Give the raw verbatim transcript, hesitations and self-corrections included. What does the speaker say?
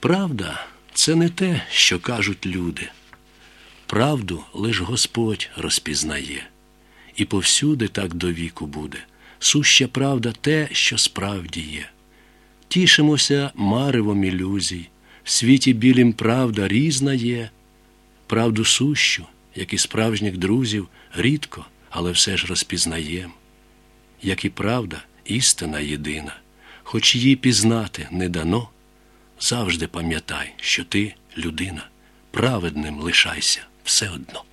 Правда – це не те, що кажуть люди. Правду лиш Господь розпізнає. І повсюди так до віку буде. Суща правда те, що справді є. Тішимося маревом ілюзій. В світі білім правда різна є. Правду сущу, як і справжніх друзів, рідко, але все ж розпізнаєм. Як і правда, істина єдина. Хоч її пізнати не дано, завжди пам'ятай, що ти людина. Праведним лишайся все одно.